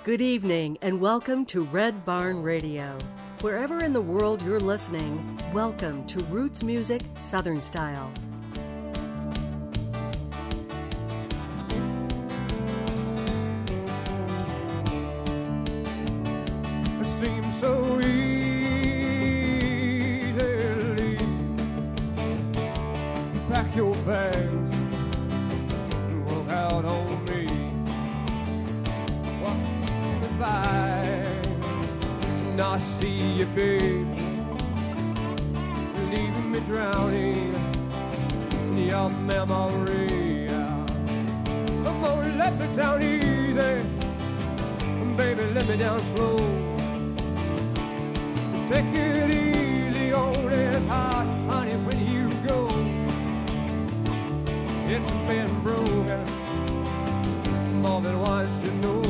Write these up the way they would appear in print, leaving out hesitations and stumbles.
Good evening and welcome to Red Barn Radio. Wherever in the world you're listening, welcome to Roots Music Southern Style. It seems so easy to leave. Pack your bags and walk out on me. Walk by and I see you, babe, leaving me drowning in your memory. Come on, let me down easy, baby, let me down slow. Take it easy on that heart, honey, when you go. It's been broken more than once, you know.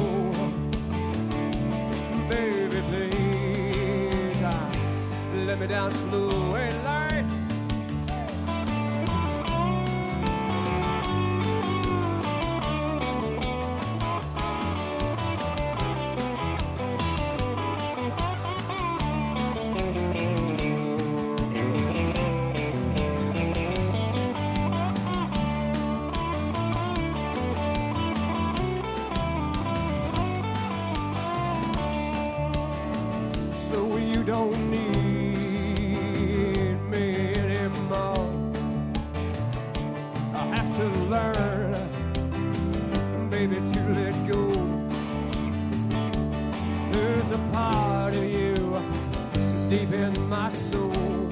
Baby, please, let me down slow and light. Don't need me anymore. I have to learn, baby, to let go. There's a part of you deep in my soul,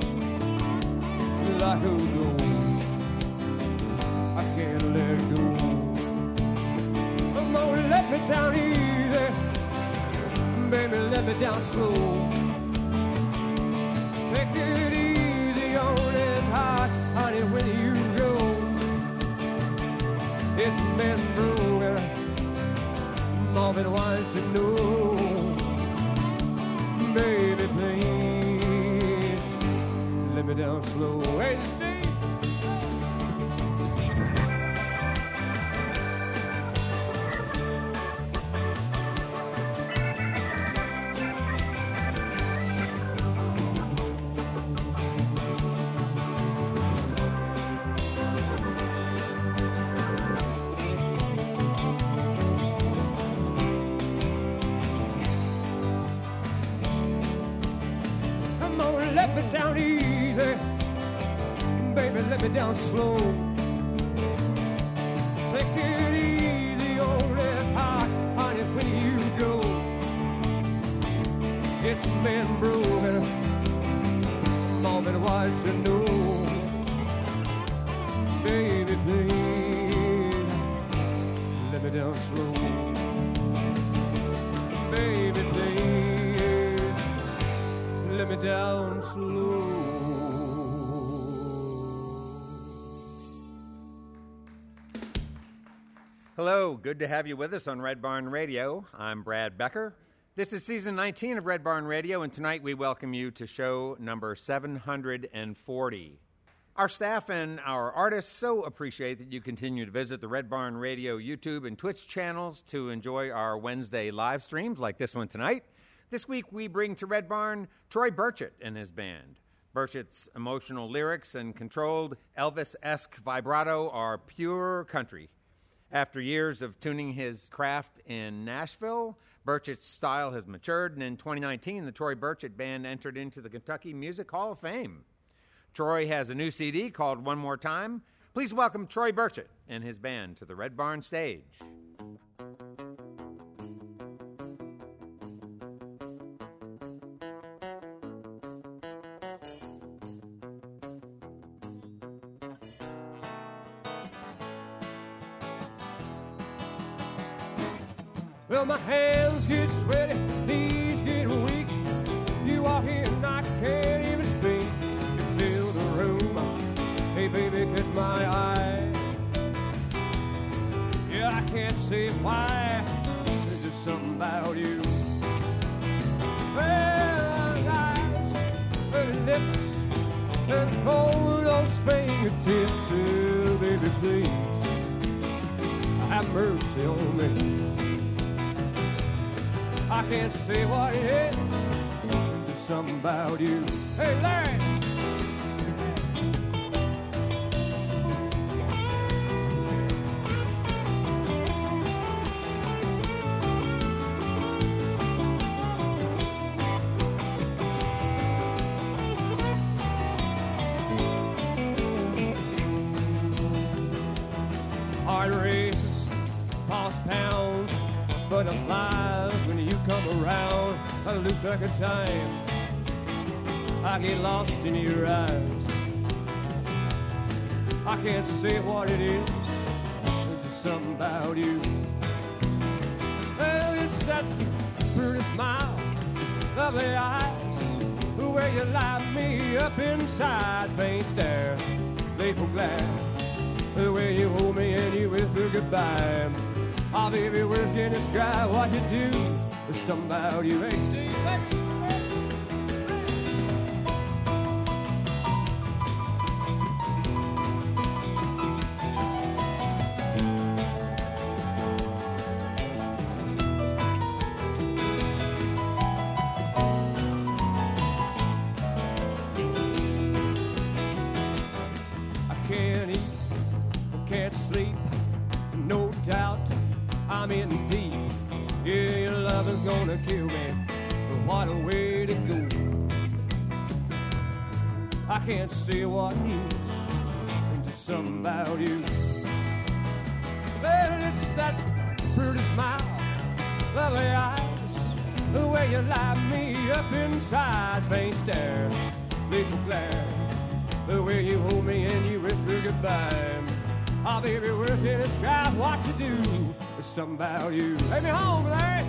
like a ghost, I can't let go. Come on, let me down easy, baby, let me down slow. Take it easy on this heart, honey, when you go. It's been broken more than once, you know. Baby, please, let me down slow. Hey, Steve. Let me down easy, baby, let me down slow. Take it easy on this heart, honey, when you go. It's been broken more than once, you know. Baby, please, let me down slow. Baby, please, let me down slow. Hello, good to have you with us on Red Barn Radio. I'm Brad Becker. This is season 19 of Red Barn Radio, and tonight we welcome you to show number 740. Our staff and our artists so appreciate that you continue to visit the Red Barn Radio YouTube and Twitch channels to enjoy our Wednesday live streams like this one tonight. This week, we bring to Red Barn Troy Burchett and his band. Burchett's emotional lyrics and controlled Elvis-esque vibrato are pure country. After years of tuning his craft in Nashville, Burchett's style has matured, and in 2019, the Troy Burchett Band entered into the Kentucky Music Hall of Fame. Troy has a new CD called One More Time. Please welcome Troy Burchett and his band to the Red Barn stage. Well, my hands get sweaty, knees get weak. You walk in and I can't even speak. You fill the room, hey baby, catch my eye. Yeah, I can't say why, there's just something about you. Well, eyes, and lips, and hold those fingertips. Oh, baby, please, have mercy on me. I can't say what it is. There's something about you. Hey, Larry! Heart races, pulse pounds, butterflies when you come around. I lose track of time, I get lost in your eyes. I can't say what it is, there's just something about you. Well, it's that pretty smile, lovely eyes, the way you light me up inside. Faint stare, playful glance, the way you hold me and you whisper goodbye. Oh, baby, words can't describe what you do. There's something about you. Hey, Steve, hey. I can't eat, can't sleep, no doubt I'm in deep. Yeah, your loving's gonna kill me, but what a way to go. I can't say what it is, and just something about you. Well, it's that pretty smile, lovely eyes, the way you light me up inside. Faint stare, little glare, the way you hold me and you whisper goodbye. Oh, baby, words can't describe what you do. There's something about you. Take me home, Larry.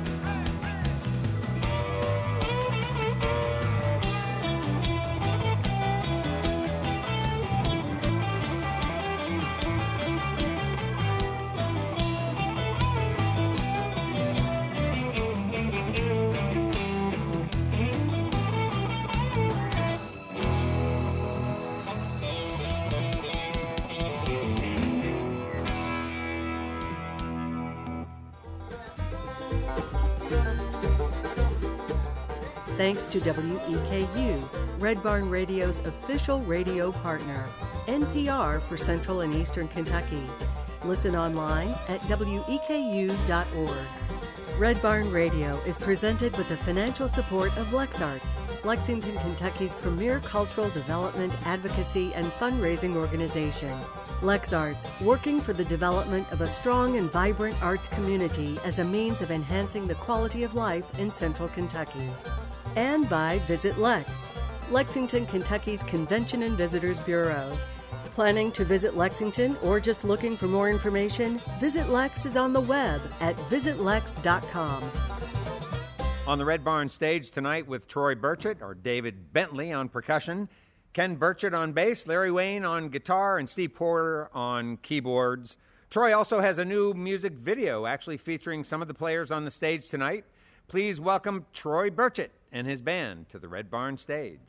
Thanks to WEKU, Red Barn Radio's official radio partner, NPR for Central and Eastern Kentucky. Listen online at weku.org. Red Barn Radio is presented with the financial support of LexArts, Lexington, Kentucky's premier cultural development, advocacy, and fundraising organization. LexArts, working for the development of a strong and vibrant arts community as a means of enhancing the quality of life in Central Kentucky. And by Visit Lex, Lexington, Kentucky's Convention and Visitors Bureau. Planning to visit Lexington or just looking for more information? Visit Lex is on the web at visitlex.com. On the Red Barn stage tonight with Troy Burchett or David Bentley on percussion, Ken Burchett on bass, Larry Wayne on guitar, and Steve Porter on keyboards. Troy also has a new music video actually featuring some of the players on the stage tonight. Please welcome Troy Burchett and his band to the Red Barn stage.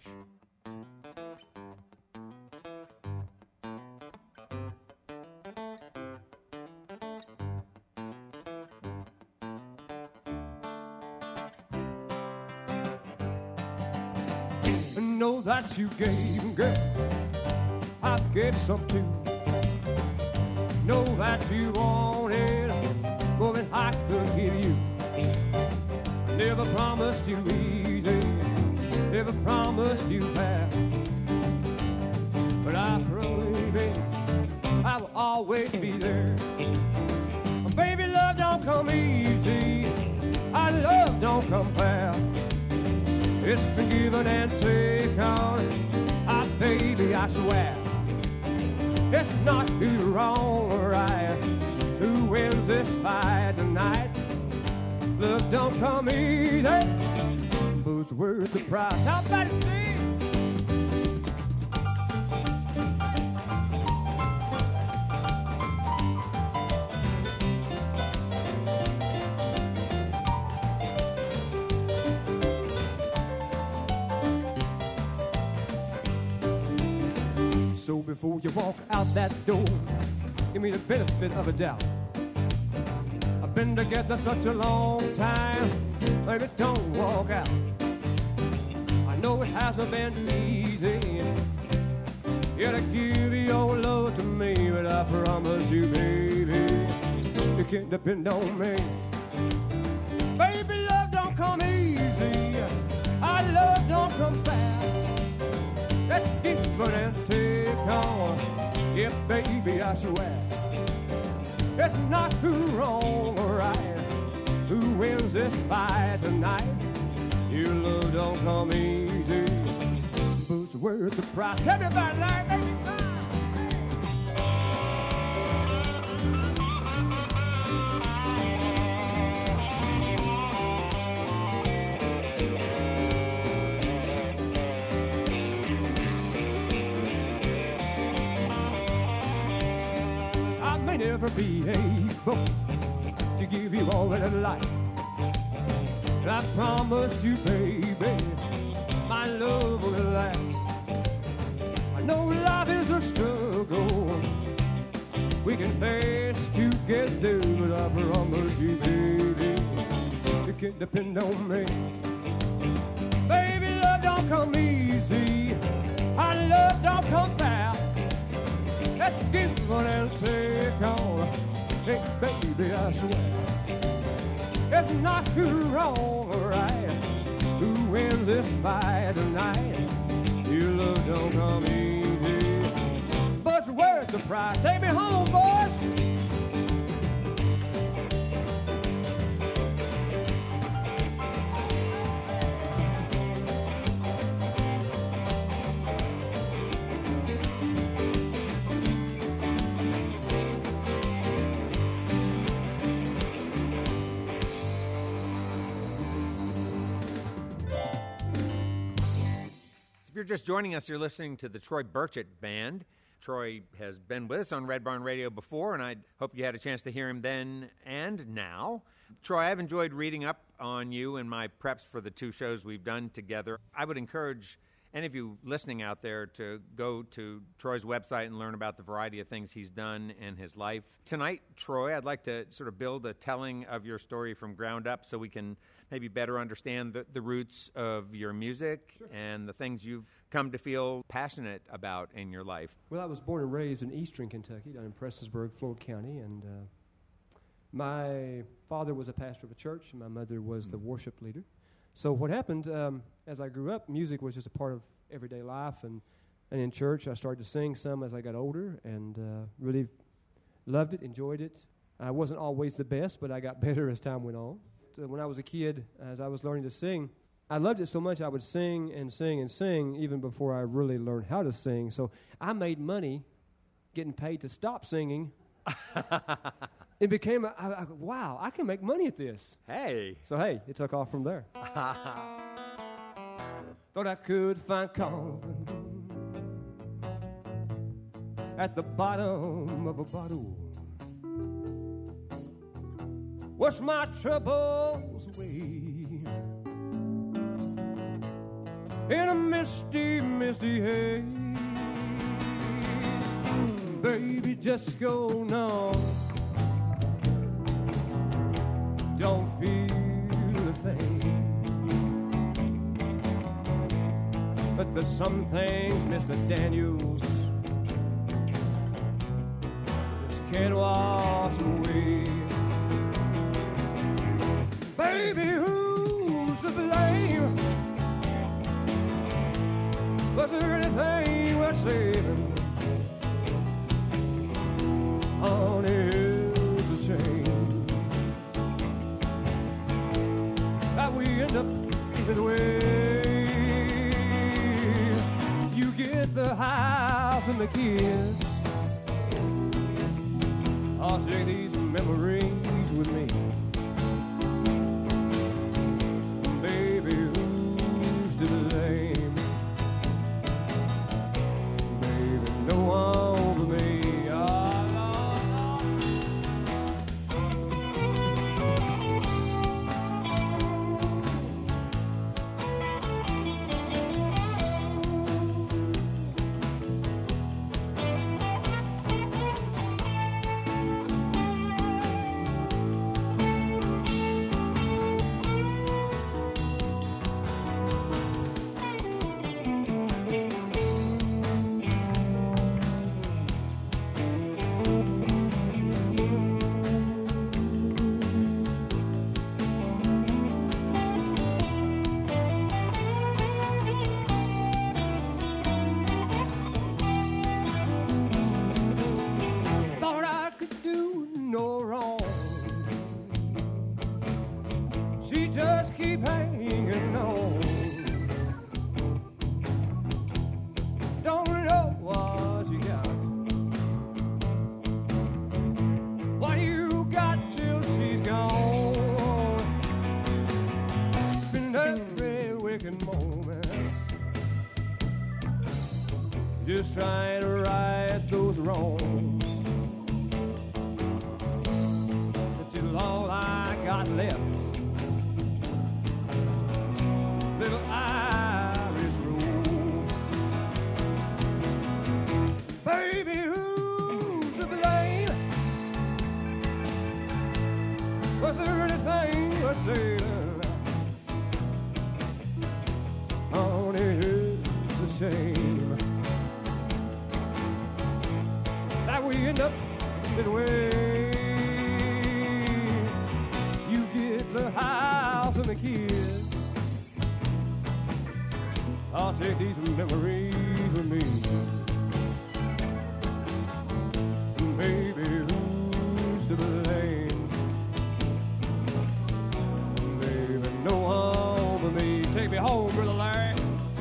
I know that you gave, girl, I gave some too. Know that you wanted more than I could give you. Never promised you easy, never promised you fast. But I promise, baby, I will always be there. Baby, love don't come easy, our love don't come fast. It's the giving and take on it, baby, I swear. It's not who's wrong or right, who wins this fight tonight. Love don't come easy, but it's worth the price. How about it, Steve? So before you walk out that door, give me the benefit of a doubt. Been together such a long time, Baby, don't walk out. I know it hasn't been easy. Yeah, to give your love to me, but I promise you, baby, you can depend on me. Baby, love don't come easy. Our love don't come fast. Let's give it and take on. Yeah, baby, I swear. It's not who wrong or right, who wins this fight tonight. Your love don't come easy, but it's worth the price. Everybody like me. I may never be able to give you all that I like. I promise you, baby, my love will last. I know life is a struggle we can face together, but I promise you, baby, you can depend on me. Baby, love don't come easy. Our love don't come fast. Let's give one and take on. Hey, baby, I swear. It's not who wrong or right, who wins this fight tonight. Your love don't come easy, but it's worth the price. Take me home, boys. If you're just joining us, you're listening to the Troy Burchett Band. Troy has been with us on Red Barn Radio before, and I hope you had a chance to hear him then and now. Troy, I've enjoyed reading up on you in my preps for the two shows we've done together. I would encourage any of you listening out there to go to Troy's website and learn about the variety of things he's done in his life. Tonight, Troy, I'd like to sort of build a telling of your story from ground up so we can maybe better understand the roots of your music. Sure. And the things you've come to feel passionate about in your life. Well, I was born and raised in eastern Kentucky, down in Prestonsburg, Floyd County, and my father was a pastor of a church, and my mother was the worship leader. So what happened, as I grew up, music was just a part of everyday life, and in church I started to sing some as I got older, and really loved it, enjoyed it. I wasn't always the best, but I got better as time went on. So when I was a kid, as I was learning to sing, I loved it so much I would sing and sing and sing even before I really learned how to sing. So I made money getting paid to stop singing. It became, wow, I can make money at this. Hey. So, hey, it took off from there. Thought I could find comfort at the bottom of a bottle. Wash my troubles away in a misty, misty haze. Baby, just go on. Don't feel a thing, but there's some things, Mr. Daniels, just can't wash away. Baby, who's to blame? Was there anything worth saving? Honey, it's a shame that we end up this way. You get the house and the kids. I'll take these memories with me. Baby, who's to blame? Baby, no one but me. keep hanging on. Don't know what you got. What you got till she's gone. Been every wicked moment, just trying to right those wrongs. Until all I got left, little Irish rose. Baby, who's to blame? Was there anything I said? Honey, it's a shame that we end up this way. You get the house and the kids, I'll take these memories with me. Baby, who's to blame? Baby, no harm for me. Take me home, Brother Larry.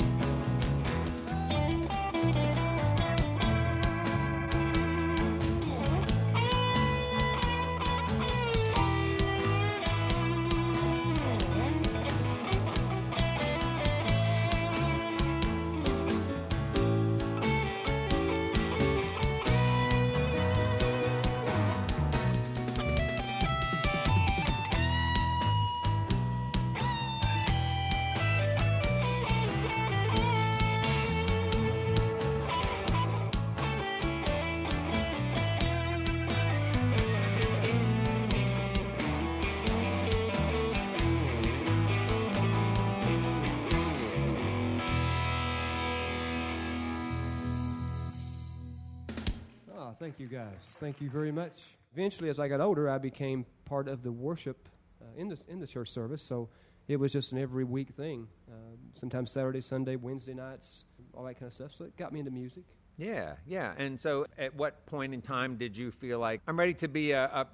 Thank you, guys. Thank you very much. Eventually, as I got older, I became part of the worship in the church service, so it was just an every week thing. Sometimes Saturday, Sunday, Wednesday nights, all that kind of stuff. So it got me into music. Yeah. And so, at what point in time did you feel like I'm ready to be a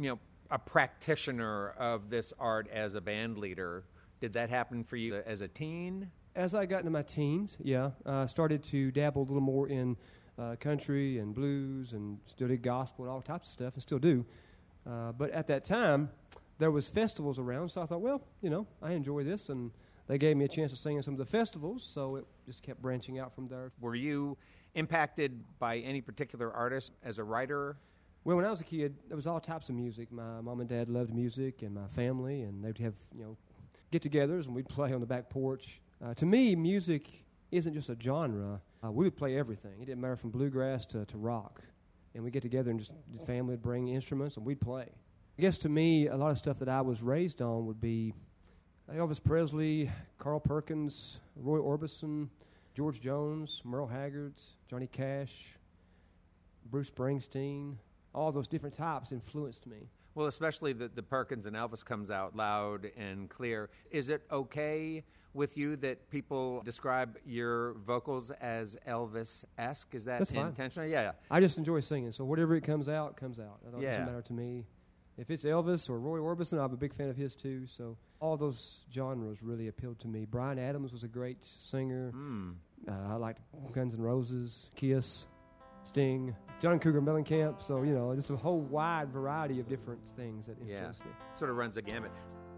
practitioner of this art as a band leader? Did that happen for you as a teen? As I got into my teens, started to dabble a little more in country and blues, and still did gospel and all types of stuff, and still do. But at that time, there was festivals around, so I thought, well, I enjoy this, and they gave me a chance to sing in some of the festivals, so it just kept branching out from there. Were you impacted by any particular artist as a writer? Well, when I was a kid, there was all types of music. My mom and dad loved music, and my family, and they'd have, get-togethers, and we'd play on the back porch. To me, music isn't just a genre. We would play everything. It didn't matter from bluegrass to rock. And we'd get together and just the family would bring instruments and we'd play. I guess to me, a lot of stuff that I was raised on would be Elvis Presley, Carl Perkins, Roy Orbison, George Jones, Merle Haggard, Johnny Cash, Bruce Springsteen. All those different types influenced me. Well, especially the Perkins and Elvis comes out loud and clear. Is it okay with you that people describe your vocals as Elvis-esque? Is that intentional? Yeah. I just enjoy singing, so whatever it comes out, comes out. It doesn't matter to me. If it's Elvis or Roy Orbison, I'm a big fan of his too, so all those genres really appealed to me. Bryan Adams was a great singer. I liked Guns N' Roses, Kiss, Sting, John Cougar Mellencamp, so, just a whole wide variety of different things that influenced me. Sort of runs the gamut.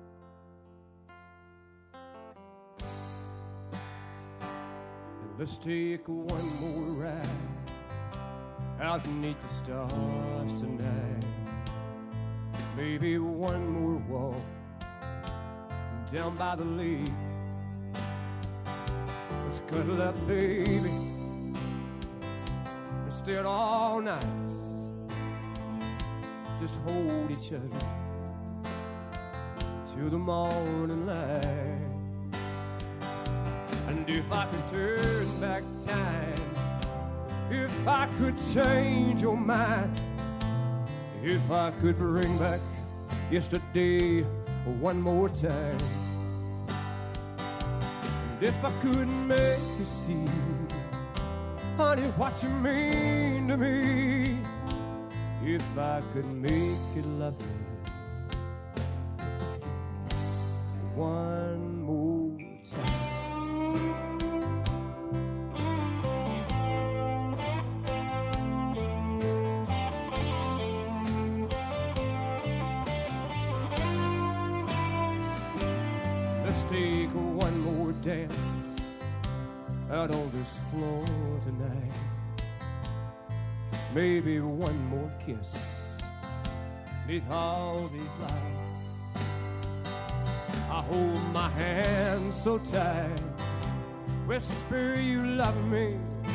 Let's take one more ride out beneath the stars tonight. Maybe one more walk down by the lake. Let's cuddle up, baby, and stay out all night. Just hold each other till the morning light. And if I could turn back time, if I could change your mind, if I could bring back yesterday one more time, and if I could make you see, honey, what you mean to me, if I could make you love me one more time. Let's take one more dance out on this floor tonight. Maybe one more kiss beneath all these lights. I hold my hand so tight, whisper you love me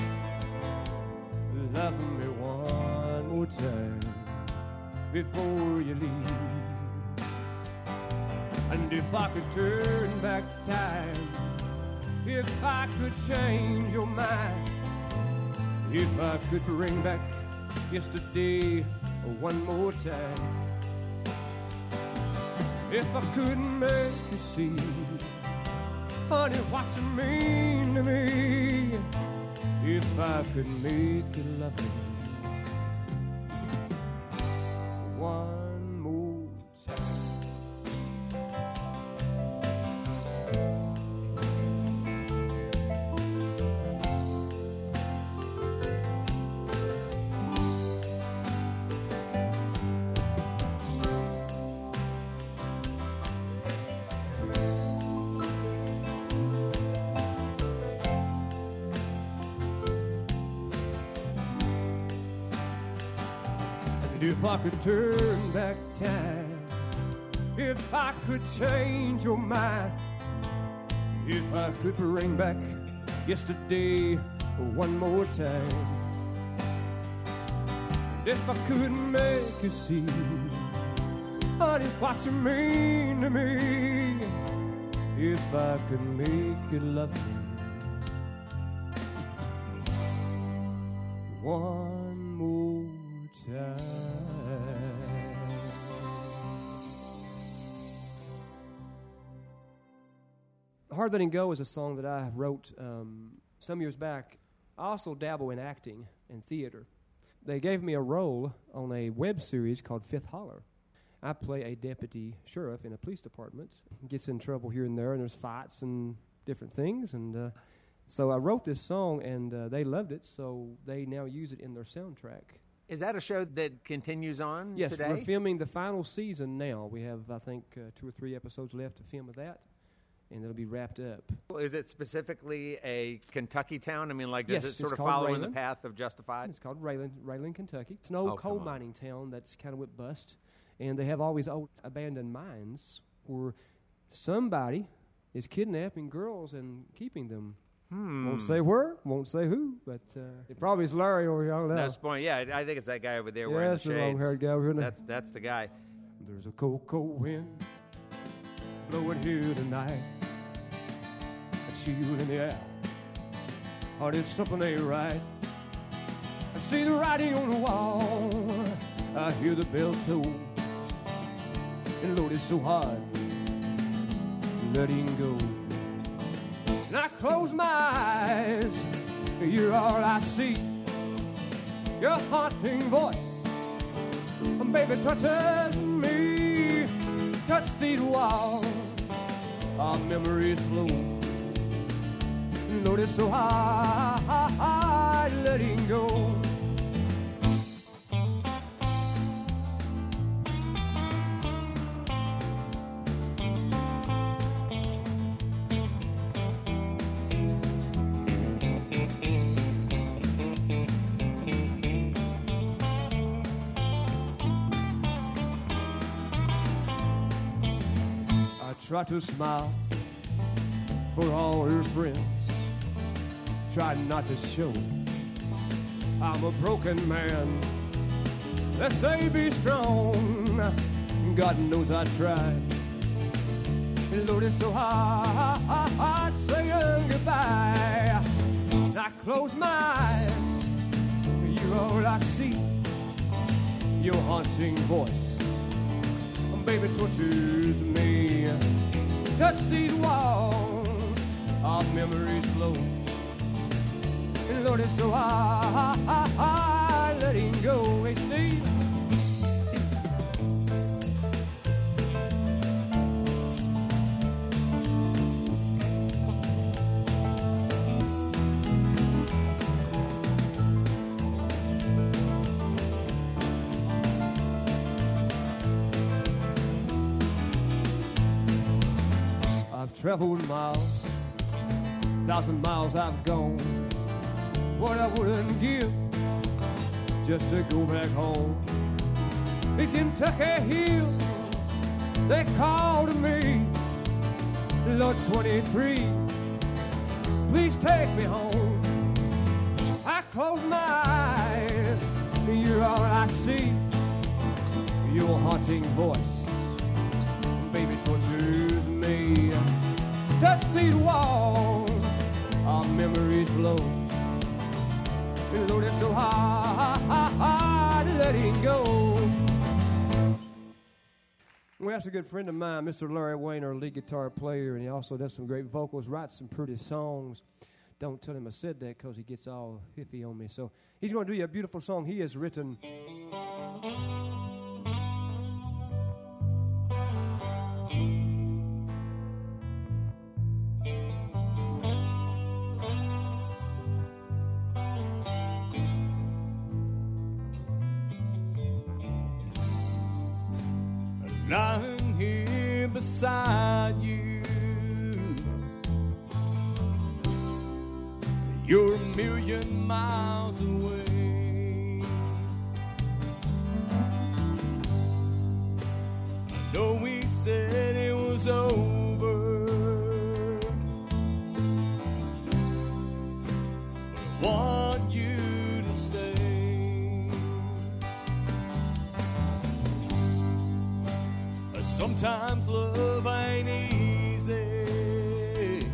one more time before you leave. And if I could turn back time, if I could change your mind, if I could bring back yesterday one more time, if I could make you see, honey, what you mean to me, if I could make you love me one more time. If I could turn back time, if I could change your mind, if I could bring back yesterday one more time, if I could make you see, honey, what you mean to me, if I could make you love me one more time. Hard Letting Go is a song that I wrote some years back. I also dabble in acting and theater. They gave me a role on a web series called Fifth Holler. I play a deputy sheriff in a police department. Gets in trouble here and there, and there's fights and different things. And so I wrote this song, and they loved it, so they now use it in their soundtrack. Is that a show that continues on yes, today? Yes, we're filming the final season now. We have, I think, 2 or 3 episodes left to film of that, and it'll be wrapped up. Is it specifically a Kentucky town? I mean, like, does yes, it sort of follow follow in the path of Justified? It's called Rayland, Kentucky. It's an old coal mining town that's kind of went bust, and they have all these old abandoned mines where somebody is kidnapping girls and keeping them. Won't say where, won't say who, but it probably is Larry over here. No spoiling. Yeah, I think it's that guy over there wearing the shades. That's the long-haired guy over here. That's the guy. There's a cold, cold wind blowing here tonight, a chill in the air. Heart is something ain't right. I see the writing on the wall. I hear the bell toll, and Lord, it's so hard letting go. And I close my eyes, you're all I see. Your haunting voice, baby, touches me. Touch these walls, our memories flow. Lord, it's so hard letting go. Try to smile for all her friends. Try not to show I'm a broken man. They say be strong. God knows I tried. And Lord, it's so hard saying goodbye. And I close my eyes, you're all I see. Your haunting voice, baby, tortures me. Touch these walls, our memories flow. And Lord, it's so hard letting go. Hey, Steve. I've traveled miles, 1,000 miles I've gone. What I wouldn't give just to go back home. These Kentucky hills, they call to me, Lord 23, please take me home. I close my eyes, you're all I see. Your haunting voice, baby, tortures me. Touch these walls, our memories flow. Lord, it's so hard letting go. Well, that's a good friend of mine, Mr. Larry Wayne, our lead guitar player, and he also does some great vocals, writes some pretty songs. Don't tell him I said that because he gets all hippie on me. So he's going to do you a beautiful song he has written. Lying here beside you, you're a million miles away. I know we said it was over, but I want you to stay. Sometimes love ain't easy.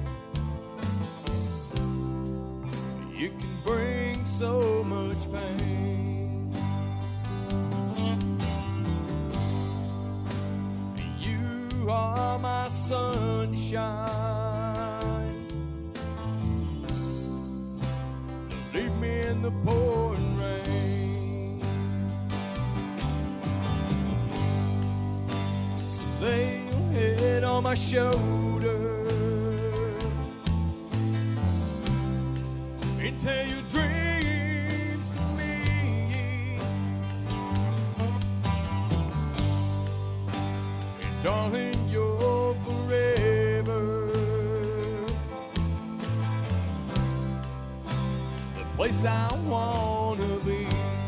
You can bring so much pain. You are my sunshine. Don't leave me in the pouring rain. Lay your head on my shoulder and tell your dreams to me. And darling, you're forever the place I wanna be.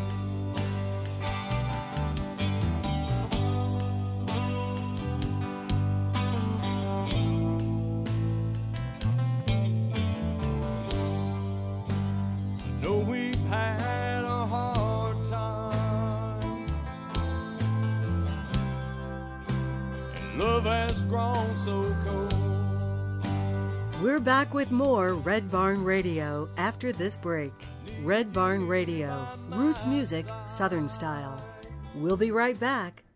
Love has grown so cold. We're back with more Red Barn Radio after this break. Red Barn Radio, roots music, Southern style. We'll be right back.